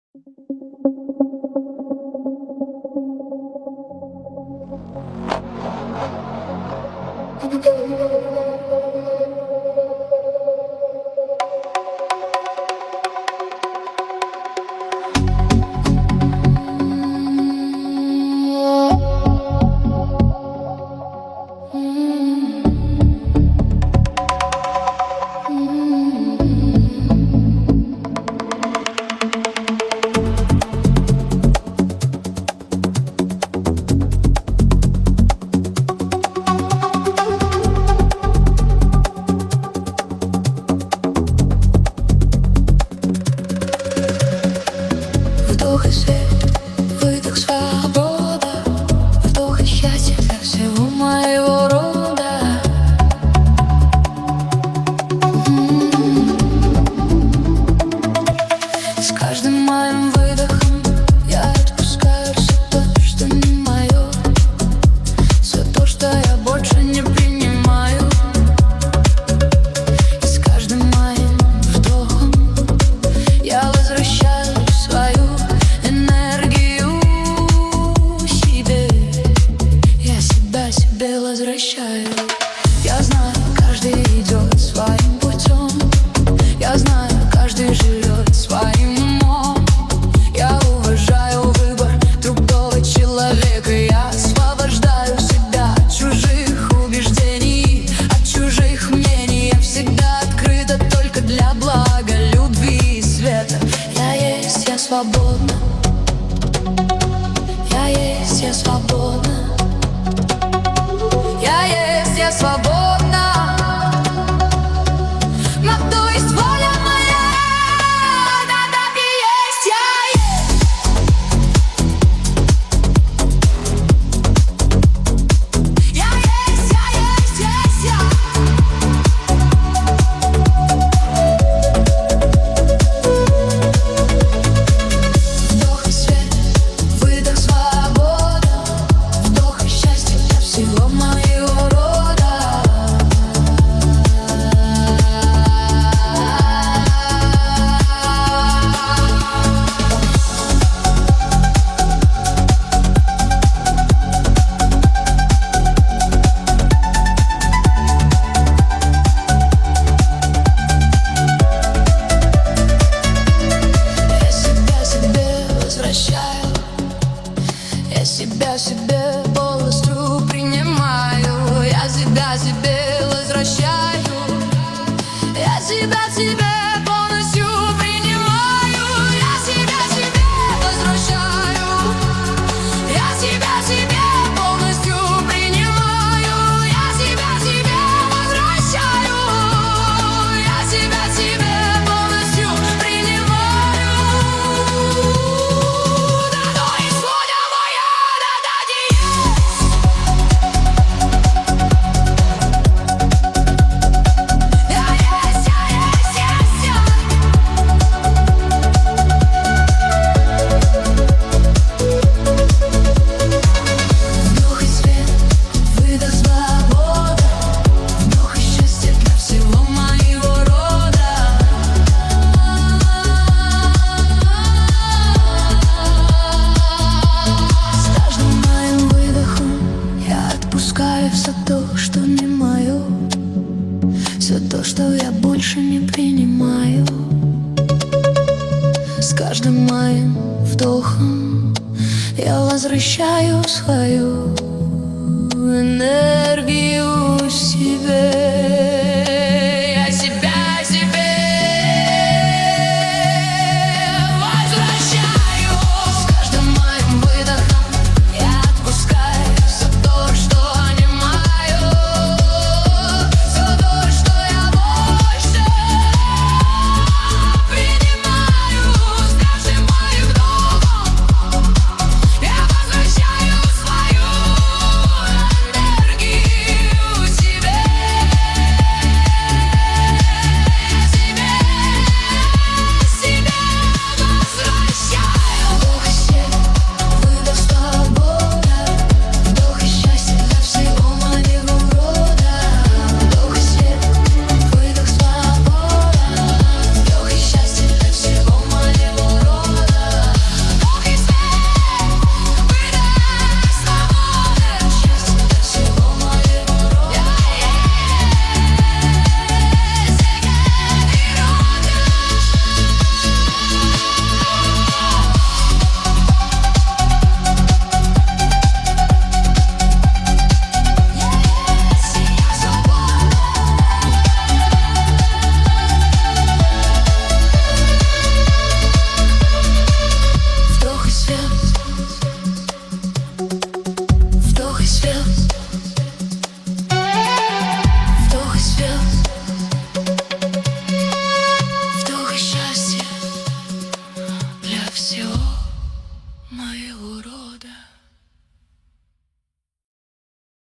Вдох и свет, выдох свобода, вдох и счастье для всего моего рода. С каждым моим выдохом я отпускаю все то, что не мое, все то, что я больше не принимаю. И с каждым моим вдохом я возвращаю свою энергию себе. Я себя себе возвращаю. Я знаю, каждый идет своим путем. Я знаю, каждый живет своим умом. Я уважаю выбор другого человека. Я освобождаю себя от чужих убеждений, от чужих мнений. Я всегда открыта только для блага, любви и света. Я есть, я свободна. Я есть, я свободна. Я есть, я свободна. На то есть воля моя. Да, так и есть, я есть. Я есть, я есть, есть я. Вдох и свет, выдох свобода, вдох и счастье для всего моего рода. Я себя себе возвращаю. Я себя себе полностью принимаю. Я себя себе возвращаю. Я себя себе полностью принимаю. Я себя себе возвращаю. Я себя себе полностью принимаю. Я себя себе возвращаю. Я себя себе полностью принимаю. Да, то есть воля моя, да, так и есть. Я есть, я есть, есть я. Вдох и свет, выдох свобода, вдох и счастье для всего моего рода. С каждым моим выдохом я отпускаю все то, что не мое, все то, что я больше не принимаю. С каждым моим вдохом я возвращаю свою энергию себе.